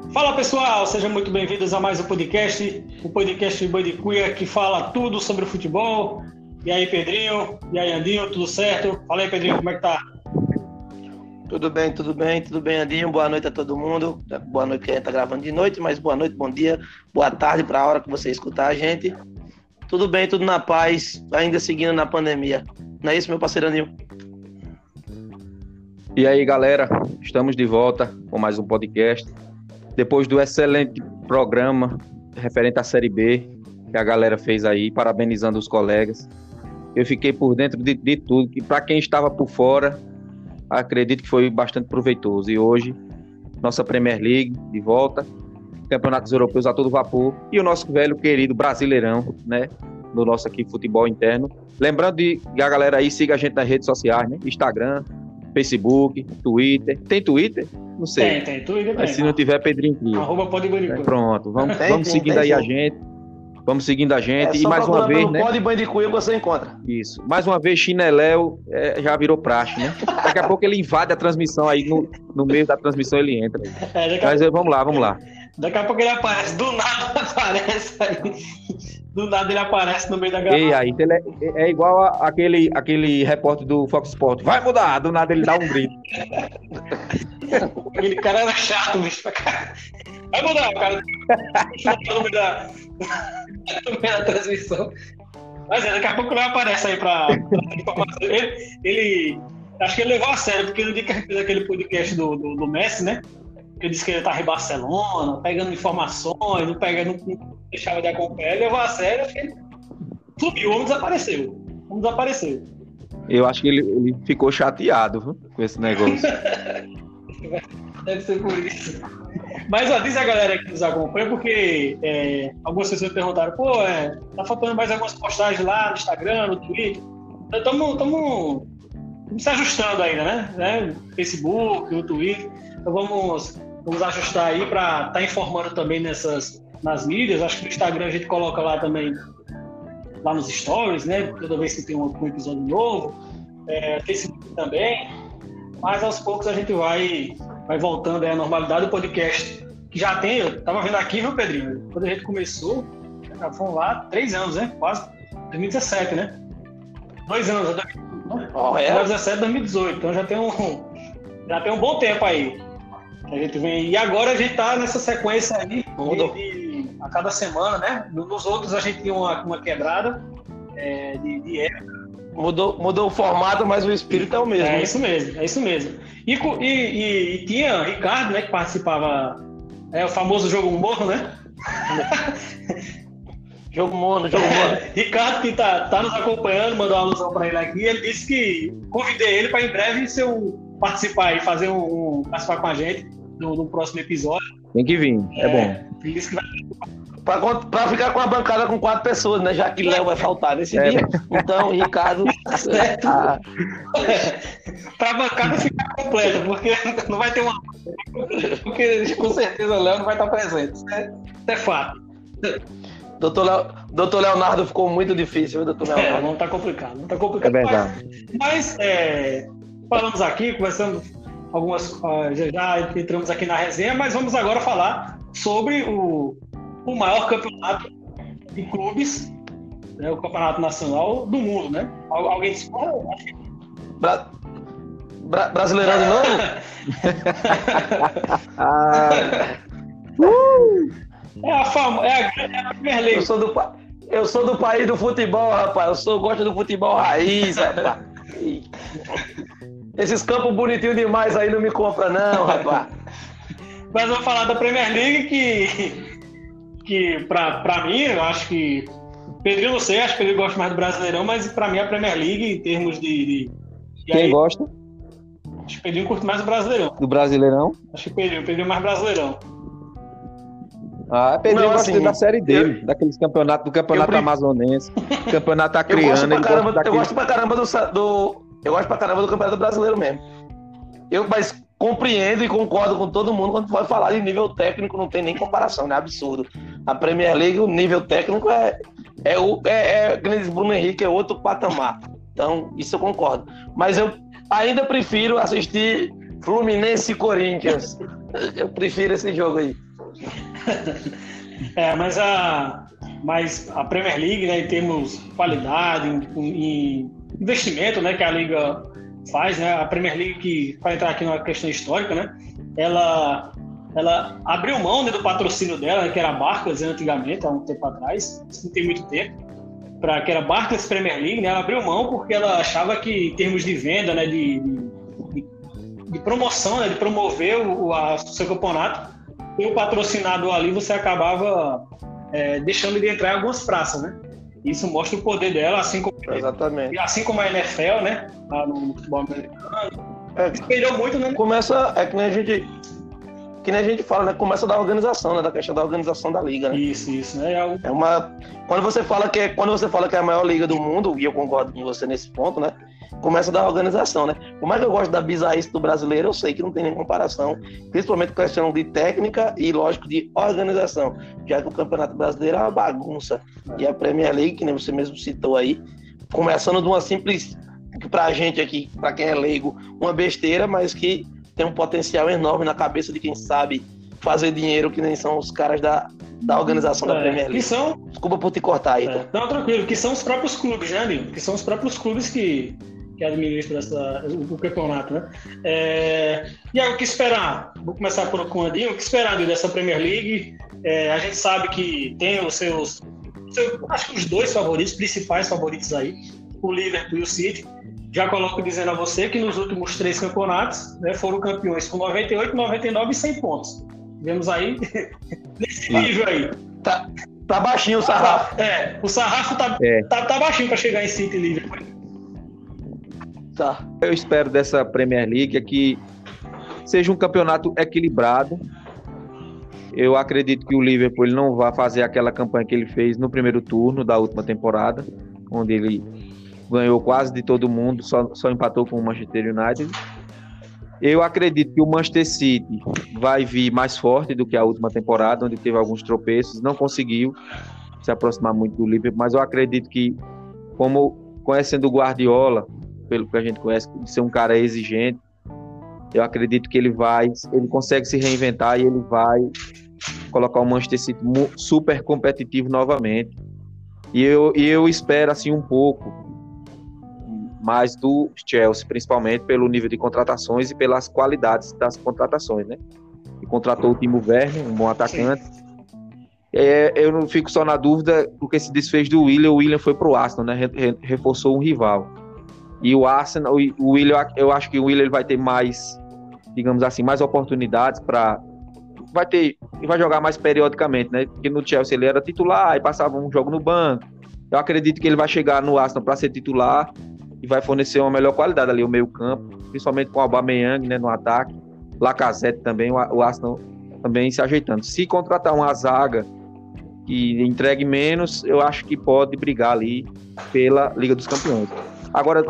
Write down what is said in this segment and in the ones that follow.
Fala pessoal, sejam muito bem-vindos a mais um podcast, o podcast Boi de Cuia que fala tudo sobre o futebol. E aí Pedrinho, e aí Andinho, tudo certo? Fala aí Pedrinho, como é que tá? Tudo bem, Andinho, boa noite a todo mundo. Boa noite que a gente tá gravando de noite, mas boa noite, bom dia, boa tarde para a hora que você escutar a gente. Tudo bem, tudo na paz, ainda seguindo na pandemia. Não é isso, meu parceiro Andinho? E aí, galera, estamos de volta com mais um podcast. Depois do excelente programa referente à Série B que a galera fez aí, parabenizando os colegas. Eu fiquei por dentro de tudo, que para quem estava por fora, acredito que foi bastante proveitoso. E hoje, nossa Premier League de volta, campeonatos europeus a todo vapor e o nosso velho querido Brasileirão, né? No nosso aqui futebol interno. Lembrando de a galera aí siga a gente nas redes sociais, né? Instagram, Facebook, Twitter. Tem Twitter? Não sei. Tem Twitter. Mas se não tiver, Pedrinho cria. @podbandicuia. Pronto, vamos seguindo aí a gente. Vamos seguindo a gente. E mais uma vez, né? Pode Bandicuia você encontra. Isso. Mais uma vez, Chineléu já virou praxe, né? Daqui a pouco ele invade a transmissão aí, no meio da transmissão ele entra. Mas vamos lá. Daqui a pouco ele aparece, do nada aparece aí. Do nada ele aparece no meio da gravação. E aí, é igual aquele repórter do Fox Sports. Vai mudar! Do nada ele dá um grito. Aquele cara era chato, bicho. Vai mudar, cara. No meio da transmissão. Mas daqui a pouco ele aparece aí pra informação. Ele acho que ele levou a sério, porque no dia que a gente fez aquele podcast do Messi, né? Ele disse que ele estava em Barcelona, pegando informações, não deixava de acompanhar, ele levou a sério, acho que ele subiu, o homem desapareceu. Eu acho que ele ficou chateado, viu, com esse negócio. Deve ser por isso. Mas diz a galera que nos acompanha, porque algumas pessoas perguntaram, tá faltando mais algumas postagens lá no Instagram, no Twitter. Estamos se ajustando ainda, né? Facebook, no Twitter. Então vamos ajustar aí para estar informando também nas mídias. Acho que no Instagram a gente coloca lá também, lá nos stories, né? Toda vez que tem um episódio novo. Facebook também. Mas aos poucos a gente vai voltando à normalidade do podcast. Que já tem, eu tava vendo aqui, viu, Pedrinho? Quando a gente começou, já foram lá 3 anos, né? Quase 2017, né? 2 anos, 2017, 2018. Então já tem um bom tempo aí. A gente vem, e agora a gente tá nessa sequência aí a cada semana, né? Nos outros a gente tinha uma quebrada de época. Mudou o formato, mas o espírito é o mesmo. É isso mesmo. E tinha Ricardo, né, que participava, o famoso Jogo Morno, né? Jogo Morno. Ricardo, que tá nos acompanhando, mandou uma alusão para ele aqui. Ele disse que convidei ele para em breve participar e participar com a gente no próximo episódio. Tem que vir, é bom. Ele disse que vai... Pra ficar com a bancada com 4 pessoas, né? Já que Léo vai faltar nesse dia. Então, Ricardo. Certo. Pra bancada ficar completa, porque não vai ter uma. Porque com certeza o Léo não vai estar presente. Isso é fato. Doutor Leonardo ficou muito difícil, viu, doutor Leonardo? Não tá complicado. É verdade. Mas falamos aqui, conversamos algumas. Já entramos aqui na resenha, mas vamos agora falar sobre o maior campeonato de clubes, né, o campeonato nacional do mundo, né? Alguém disse, Brasileirão de novo? É a Premier League. Eu sou do país do futebol, rapaz. Gosto do futebol raiz, rapaz. Esses campos bonitinhos demais aí não me compram, não, rapaz. Mas vamos falar da Premier League que pra mim, eu acho que Pedrinho, não sei, acho que ele gosta mais do Brasileirão, mas pra mim a Premier League, em termos de quem aí, gosta? Acho que Pedrinho curte mais o Brasileirão. Do Brasileirão? Acho que Pedrinho mais Brasileirão. Pedrinho gosta assim, da série dele, daqueles campeonatos, do campeonato amazonense, campeonato acreano. Eu gosto pra caramba do Campeonato Brasileiro mesmo. Mas compreendo e concordo com todo mundo quando vai falar de nível técnico, não tem nem comparação, né? Absurdo. A Premier League, o nível técnico como diz Bruno Henrique, é outro patamar. Então, isso eu concordo. Mas eu ainda prefiro assistir Fluminense e Corinthians. Eu prefiro esse jogo aí. Mas a Premier League, né, em termos de qualidade, em investimento, né, que a Liga faz, né, a Premier League, que, para entrar aqui numa questão histórica, né, ela abriu mão, né, do patrocínio dela, né, que era a Barclays antigamente, há um tempo atrás, isso não tem muito tempo, que era Barclays Premier League, né, ela abriu mão porque ela achava que, em termos de venda, né, de promoção, né, de promover o seu campeonato, e o patrocinador ali, você acabava deixando de entrar em algumas praças, né? Isso mostra o poder dela, assim como a NFL, né? Lá no futebol americano. Espelhou muito, né? Começa, que nem a gente fala, né? Começa da organização, né? Da questão da organização da liga, né? Isso, né? Quando você fala que é a maior liga do mundo, e eu concordo com você nesse ponto, né? Começa da organização, né? Por mais que eu gosto da bizarrice do brasileiro, eu sei que não tem nem comparação, principalmente com a questão de técnica e, lógico, de organização, já que o Campeonato Brasileiro é uma bagunça. E a Premier League, que nem você mesmo citou aí, começando de uma simples, que pra gente aqui, pra quem é leigo, uma besteira, mas que tem um potencial enorme na cabeça de quem sabe fazer dinheiro, que nem são os caras da organização da Premier League. Desculpa por te cortar aí. Não, tranquilo, que são os próprios clubes, né, amigo? Que são os próprios clubes que administra o campeonato, né? E aí, o que esperar? Vou começar com o Andinho. O que esperar dessa Premier League? A gente sabe que tem os seus acho que os dois principais favoritos aí, o Liverpool e o City. Já coloco dizendo a você que nos últimos 3 campeonatos, né, foram campeões com 98, 99 e 100 pontos. Vemos aí nesse nível aí. Tá baixinho o sarrafo. O sarrafo tá baixinho para chegar em City e Liverpool. Tá. Eu espero dessa Premier League que seja um campeonato equilibrado. Eu acredito que o Liverpool não vai fazer aquela campanha que ele fez no primeiro turno da última temporada, onde ele ganhou quase de todo mundo, só empatou com o Manchester United. Eu acredito que o Manchester City vai vir mais forte do que a última temporada, onde teve alguns tropeços, não conseguiu se aproximar muito do Liverpool, mas eu acredito que, como conhecendo o Guardiola, pelo que a gente conhece, de ser um cara exigente, eu acredito que ele consegue se reinventar e ele vai colocar o Manchester City super competitivo novamente. E eu espero assim um pouco mais do Chelsea, principalmente pelo nível de contratações e pelas qualidades das contratações, né? E contratou o Timo Werner, um bom atacante. Eu não fico só na dúvida porque se desfez do Willian. O Willian foi pro Arsenal, né? Reforçou um rival. E o Arsenal, o Willian, eu acho que o Willian vai ter mais, digamos assim, mais oportunidades vai jogar mais periodicamente, né? Porque no Chelsea ele era titular e passava um jogo no banco. Eu acredito que ele vai chegar no Arsenal para ser titular e vai fornecer uma melhor qualidade ali, o meio campo, principalmente com o Aubameyang, né, no ataque. Lacazette também, o Arsenal também se ajeitando. Se contratar uma zaga que entregue menos, eu acho que pode brigar ali pela Liga dos Campeões. Agora,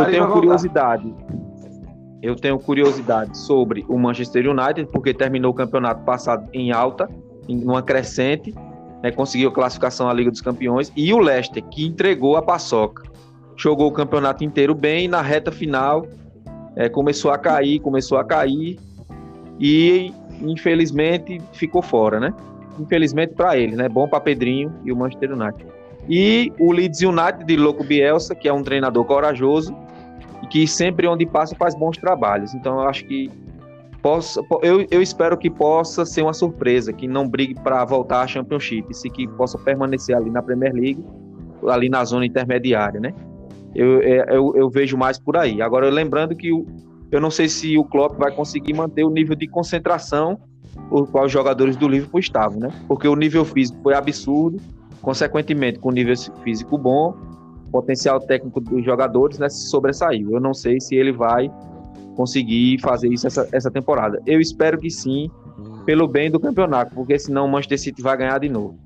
eu tenho curiosidade sobre o Manchester United, porque terminou o campeonato passado em alta, em uma crescente, né, conseguiu a classificação à Liga dos Campeões, e o Leicester, que entregou a paçoca. Jogou o campeonato inteiro bem, e na reta final começou a cair, e infelizmente ficou fora, né? Infelizmente para ele, né? Bom para Pedrinho e o Manchester United. E o Leeds United de Louco Bielsa, que é um treinador corajoso e que sempre onde passa faz bons trabalhos. Então eu acho que eu espero que possa ser uma surpresa, que não brigue para voltar à Championship, e que possa permanecer ali na Premier League, ali na zona intermediária, né? Eu vejo mais por aí. Agora, lembrando que eu não sei se o Klopp vai conseguir manter o nível de concentração por qual os jogadores do Liverpool estavam, né? Porque o nível físico foi absurdo, consequentemente, com nível físico bom, o potencial técnico dos jogadores, né, se sobressaiu. Eu não sei se ele vai conseguir fazer isso essa temporada. Eu espero que sim, pelo bem do campeonato, porque senão o Manchester City vai ganhar de novo.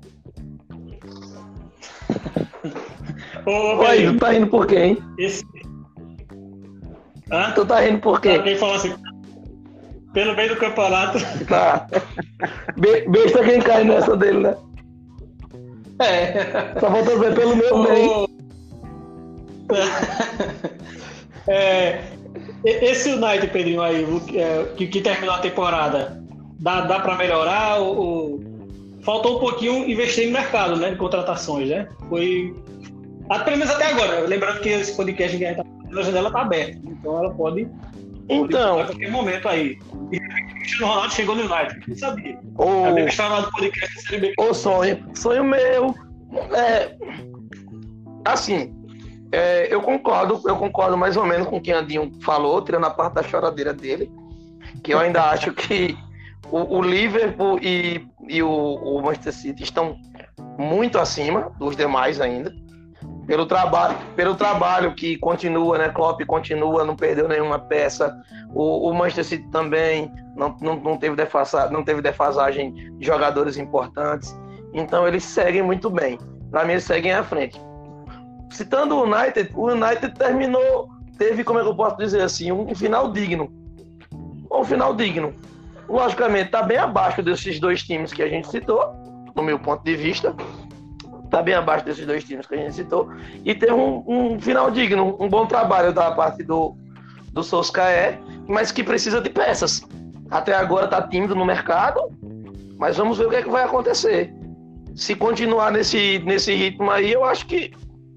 Oi, tu tá rindo por quê, hein? Tu tá rindo por quê? Alguém falou assim, pelo bem do campeonato. Tá. Besta quem cai nessa dele, né? Só voltou a dizer pelo meu bem. Esse United, Pedrinho, aí, que terminou a temporada, dá pra melhorar ou faltou um pouquinho investir no mercado, né? De contratações, né? Foi. Pelo menos até agora. Lembrando que esse podcast que a gente tá fazendo, a janela tá aberta. Então ela pode. Então. A qualquer momento aí. E o Cristiano Ronaldo chegou no United. Quem sabia? O Sabia que estava lá no podcast da Série B. O sonho meu. Assim. Eu concordo mais ou menos com o que o Andinho falou, tirando a parte da choradeira dele, que eu ainda acho que o Liverpool e o Manchester City estão muito acima dos demais ainda, pelo trabalho que continua, né? Klopp continua, não perdeu nenhuma peça, o Manchester City também não teve defasagem de jogadores importantes, então eles seguem muito bem, para mim eles seguem à frente. Citando o United teve, como é que eu posso dizer assim, um final digno. Um final digno. Logicamente, está bem abaixo desses dois times que a gente citou, no meu ponto de vista. Está bem abaixo desses dois times que a gente citou. E teve um final digno, um bom trabalho da parte do Solskjaer, mas que precisa de peças. Até agora está tímido no mercado, mas vamos ver o que é que vai acontecer. Se continuar nesse ritmo aí, eu acho que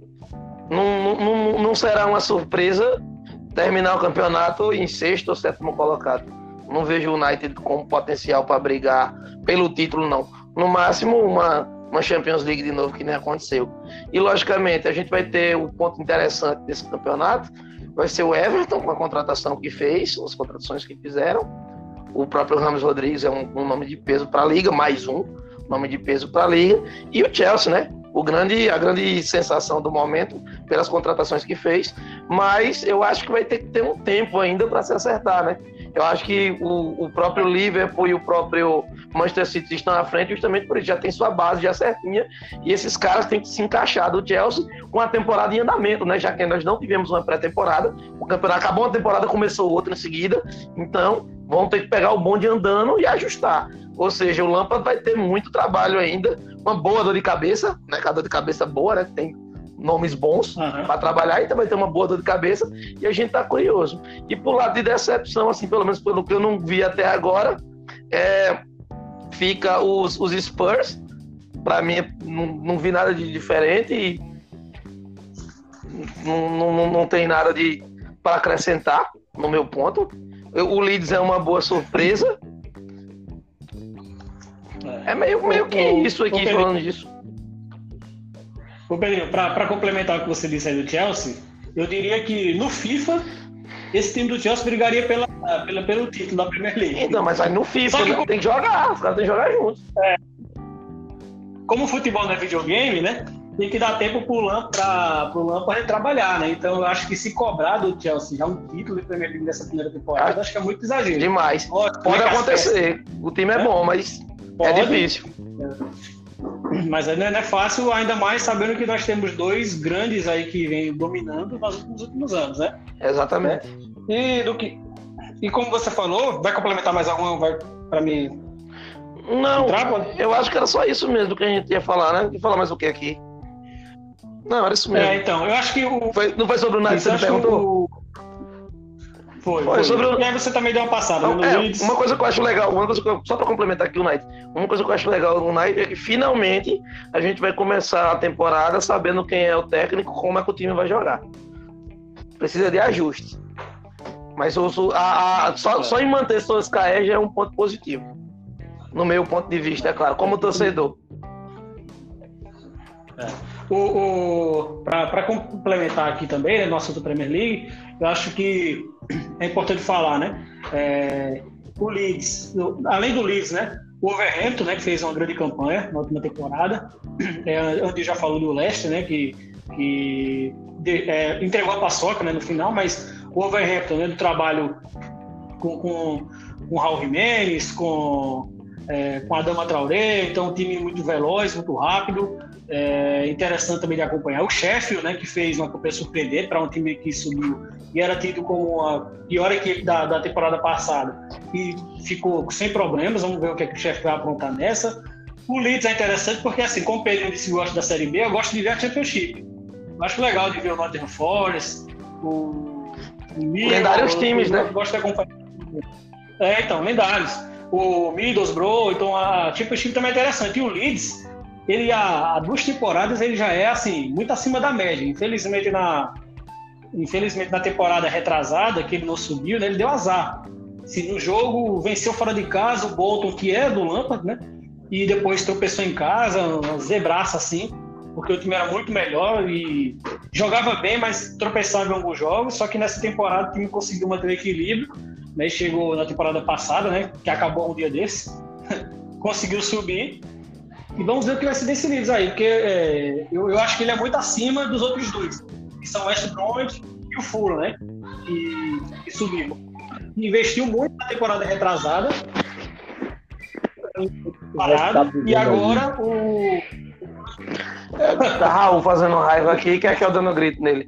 não será uma surpresa terminar o campeonato em sexto ou sétimo colocado. Não vejo o United com potencial para brigar pelo título, não. No máximo, uma Champions League de novo, que nem aconteceu. E, logicamente, a gente vai ter um ponto interessante desse campeonato. Vai ser o Everton, com a contratação que fez, as contratações que fizeram. O próprio James Rodrigues é um nome de peso para a Liga, mais um nome de peso para a Liga. E o Chelsea, né? A grande sensação do momento pelas contratações que fez, mas eu acho que vai ter que ter um tempo ainda para se acertar, né? Eu acho que o próprio Liverpool e o próprio Manchester City estão à frente justamente por isso, já tem sua base já certinha, e esses caras têm que se encaixar do Chelsea com a temporada em andamento, né? Já que nós não tivemos uma pré-temporada, o campeonato acabou uma temporada, começou outra em seguida, então vão ter que pegar o bonde andando e ajustar. Ou seja, o Lampard vai ter muito trabalho ainda, uma boa dor de cabeça, né? Com a dor de cabeça boa, né? Tem nomes bons para trabalhar, então vai ter uma boa dor de cabeça e a gente tá curioso. E por lado de decepção, assim, pelo menos pelo que eu não vi até agora, fica os Spurs. Para mim, não vi nada de diferente e não tem nada para acrescentar no meu ponto. O Leeds é uma boa surpresa. É meio que isso aqui, falando disso. Ô Pedrinho, para complementar o que você disse aí do Chelsea, eu diria que no FIFA, esse time do Chelsea brigaria pelo título da Premier League. Então, mas aí no FIFA, né? Tem que jogar, os caras têm que jogar juntos. Como o futebol não é videogame, né? Tem que dar tempo pro Lampard trabalhar, né? Então eu acho que se cobrar do Chelsea já um título de Premier League nessa primeira temporada, acho que é muito exagero. Demais. Pode acontecer. O time é bom, mas é difícil. Mas não é fácil, ainda mais sabendo que nós temos dois grandes aí que vêm dominando nos últimos anos, né? Exatamente. E como você falou, vai complementar mais alguma? Vai para mim? Não, eu acho que era só isso mesmo que a gente ia falar, né? Ia falar mais o que aqui? Não, era isso mesmo. Então, eu acho que não foi sobre o United que você me perguntou? Foi sobre o... E aí você também deu uma passada. Uma coisa que eu acho legal, só para complementar aqui o United, uma coisa que eu acho legal no United é que finalmente a gente vai começar a temporada sabendo quem é o técnico, como é que o time vai jogar. Precisa de ajuste. Mas só em manter Solskjaer já é um ponto positivo. No meu ponto de vista, é claro, como torcedor. Para complementar aqui também, né, no assunto da Premier League, eu acho que é importante falar, né? O Leeds, além do Leeds, né? O Wolverhampton, né, que fez uma grande campanha na última temporada. Andy já falou do Leicester, né, que entregou a paçoca, né, no final, mas o Wolverhampton, né, do trabalho com o Raul Jimenez, com Adama Traoré, então um time muito veloz, muito rápido, interessante também de acompanhar. O Sheffield, né, que fez uma campanha surpreendente para um time que subiu e era tido como a pior equipe da temporada passada e ficou sem problemas. Vamos ver o que o Sheffield vai aprontar nessa. O Leeds é interessante porque, assim, como o Pedro disse que gosta da Série B, eu gosto de ver a Championship. Eu acho legal de ver o Nottingham Forest, o lendários times, né? Eu gosto de acompanhar. Então, lendários. o Middlesbrough, então a Championship também é interessante. E o Leeds, ele há 2 temporadas ele já é assim, muito acima da média. Infelizmente na temporada retrasada, que ele não subiu, né, ele deu azar. Se no jogo venceu fora de casa o Bolton, que é do Lampard, né? E depois tropeçou em casa, uma zebraça assim, porque o time era muito melhor e jogava bem, mas tropeçava em alguns jogos. Só que nessa temporada o time conseguiu manter o equilíbrio, né? Chegou na temporada passada, né? Que acabou um dia desse, conseguiu subir. E vamos ver o que vai ser desse Leeds aí, porque eu acho que ele é muito acima dos outros dois, que são o West Bromwich e o Fulham, né? Que subiu. Investiu muito na temporada retrasada, parado, e agora o Tá Raul fazendo raiva aqui, quer que eu dando grito nele.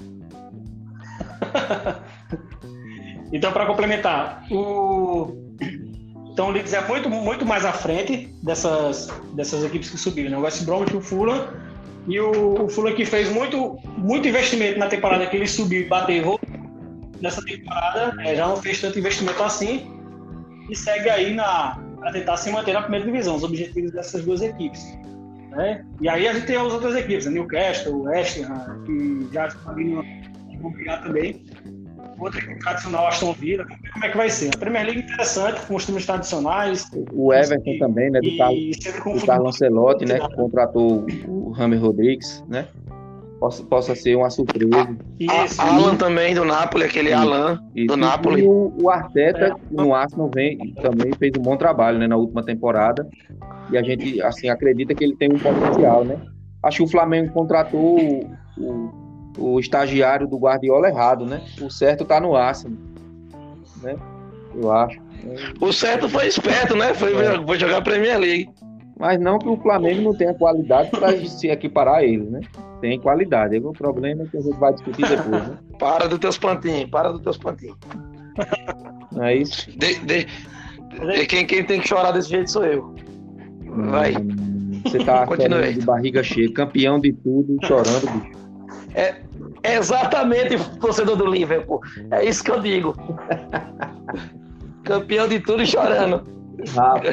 Então, para complementar, então o Leeds é muito, muito mais à frente dessas equipes que subiram, né? O West Bromwich e o Fulham. E o Fulham que fez muito, muito investimento na temporada que ele subiu e bateu. Nessa temporada já não fez tanto investimento assim e segue aí para tentar se manter na primeira divisão, os objetivos dessas 2 equipes, né? E aí a gente tem as outras equipes, a Newcastle, o West Ham, que já está vindo brigar também. Outra equipe tradicional, Aston Villa. Vamos ver como é que vai ser. A Premier League é interessante, com os times tradicionais. O Everton também, né? Do Carlo Ancelotti, né? Que contratou o James Rodrigues, né? Possa ser uma surpresa. Alan também, do Napoli, aquele Alan do Napoli. E o Arteta no Arsenal também fez um bom trabalho, né, na última temporada. E a gente assim, acredita que ele tem um potencial, né? Acho que o Flamengo contratou o estagiário do Guardiola errado, né? O certo tá no Arsenal, né? Eu acho. O certo foi esperto, né? Foi jogar a Premier League. Mas não que o Flamengo não tenha qualidade para se equiparar a ele, né? Tem qualidade. O problema é que a gente vai discutir depois, né? Para dos teus plantinhos. Não é isso? Quem tem que chorar desse jeito sou eu. Vai. Você tá chorando de barriga cheia, campeão de tudo, chorando, bicho. É exatamente, torcedor do Liverpool. É isso que eu digo. Campeão de tudo e chorando. Rapaz.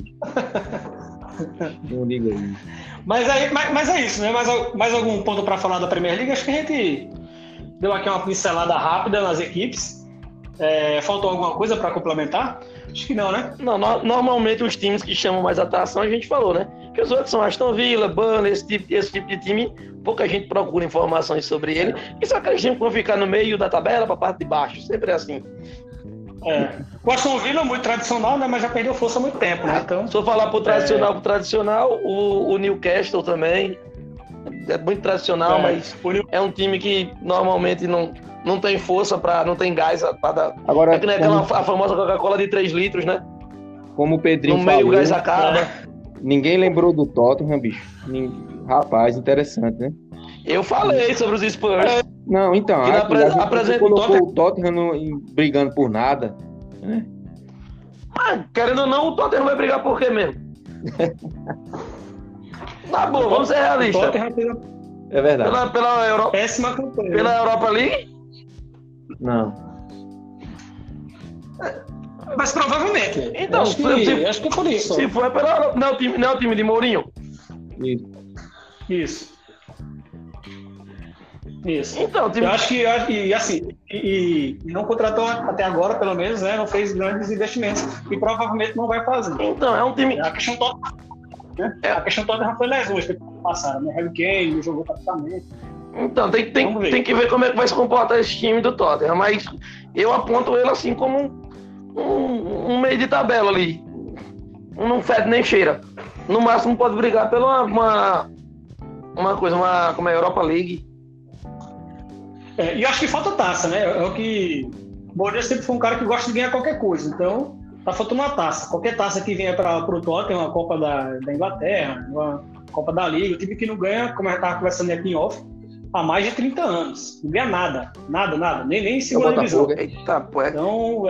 Não liga aí. Mas é isso, né? Mais algum ponto para falar da Premier League? Acho que a gente deu aqui uma pincelada rápida nas equipes. Faltou alguma coisa para complementar? Acho que não, né? Não, normalmente os times que chamam mais atração a gente falou, né? Que os outros são Aston Villa, Burnley, esse tipo de time, pouca gente procura informações sobre ele. E só que a gente vai ficar no meio da tabela para a parte de baixo, sempre é assim. O Aston Villa é muito tradicional, né? Mas já perdeu força há muito tempo, né? Então, se eu falar pro tradicional, o Newcastle também é muito tradicional, mas é um time que normalmente não tem força, não tem gás para dar. Agora, é que nem a famosa Coca-Cola de 3 litros, né? Como o Pedrinho no meio falou, o gás acaba. Ninguém lembrou do Tottenham, bicho. Rapaz, interessante, né? Eu falei sobre os Spurs. Não, então, apresenta colocou o Tottenham brigando por nada, né? Querendo ou não, o Tottenham vai brigar por quê mesmo? Tá bom, vamos ser realistas. É verdade. Pela Europa. Péssima campanha. Pela Europa League? Não. Mas provavelmente. Então, acho que é por isso. Se for pela Europa, não é o time de Mourinho? Isso. Então, eu acho que assim, não contratou até agora, pelo menos, né? Não fez grandes investimentos e provavelmente não vai fazer. Então, é um time. A questão toda, né? A questão toda já foi lesões que passaram, né? Harry Kane jogou praticamente. Então, tem que ver como é que vai se comportar esse time do Tottenham, mas eu aponto ele assim como um meio de tabela ali. Não fede nem cheira. No máximo pode brigar pela como é a Europa League. E acho que falta taça, né? É o que o Mourinho sempre foi um cara que gosta de ganhar qualquer coisa. Então, tá faltando uma taça. Qualquer taça que venha para o Tottenham, uma Copa da Inglaterra, uma Copa da Liga, o time que não ganha, como eu estava conversando aqui em off, há mais de 30 anos. Não ganha nada. Nem segunda divisão. Eita, pô. Então,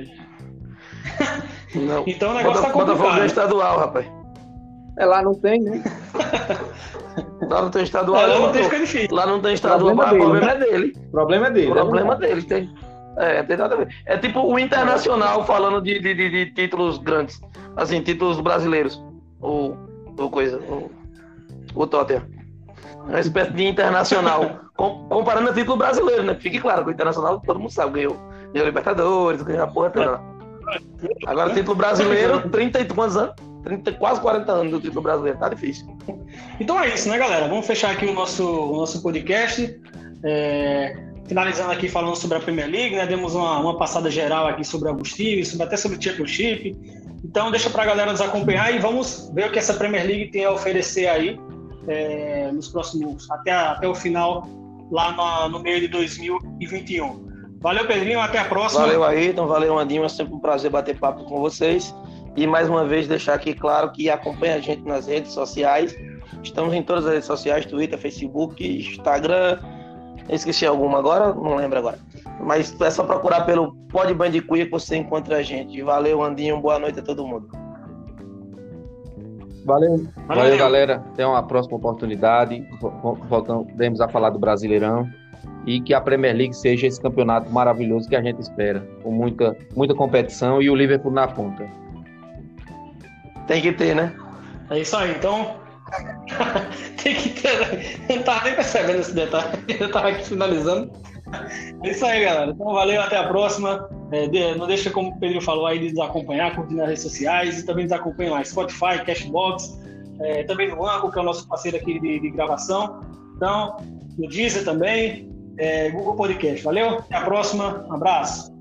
Não. Então o negócio tá complicado. Botafogo é estadual, rapaz. Lá não tem, né? Lá não tem estadual. Lá não tem, fica difícil. Lá não tem estadual, o problema é dele. O problema é dele. O problema dele, tem. Tem nada a ver. É tipo o Internacional falando de títulos grandes. Assim, títulos brasileiros. Ou coisa. O Tottenham. Uma espécie de Internacional. Comparando a título brasileiro, né? Fique claro que o Internacional, todo mundo sabe, ganhou Libertadores, ganhou a porra toda. Agora, título brasileiro, 30 e quantos anos? Quase 40 anos do título brasileiro. Tá difícil. Então é isso, né, galera? Vamos fechar aqui o nosso podcast. Finalizando aqui falando sobre a Premier League, né? Demos uma passada geral aqui sobre o Agostinho, até sobre o Championship. Então deixa pra galera nos acompanhar e vamos ver o que essa Premier League tem a oferecer aí nos próximos, até o final, lá no meio de 2021. Valeu, Pedrinho, até a próxima. Valeu, Ayrton, valeu, Andinho, é sempre um prazer bater papo com vocês. E mais uma vez deixar aqui claro que acompanha a gente nas redes sociais. Estamos em todas as redes sociais, Twitter, Facebook, Instagram. Esqueci alguma agora? Não lembro agora. Mas é só procurar pelo Pod Bandicuia que você encontra a gente. Valeu, Andinho, boa noite a todo mundo. Valeu, galera. Até uma próxima oportunidade. Voltamos a falar do Brasileirão. E que a Premier League seja esse campeonato maravilhoso que a gente espera. Com muita competição e o Liverpool na ponta. Tem que ter, né? É isso aí, então. Tem que ter, né? Eu não tava nem percebendo esse detalhe. Eu tava aqui finalizando. É isso aí, galera. Então, valeu, até a próxima. Não deixa, como o Pedro falou aí, de nos acompanhar, curtir nas redes sociais e também nos acompanha lá, Spotify, Cashbox, também no Anchor, que é o nosso parceiro aqui de gravação. Então, no Deezer também, Google Podcast. Valeu, até a próxima. Um abraço.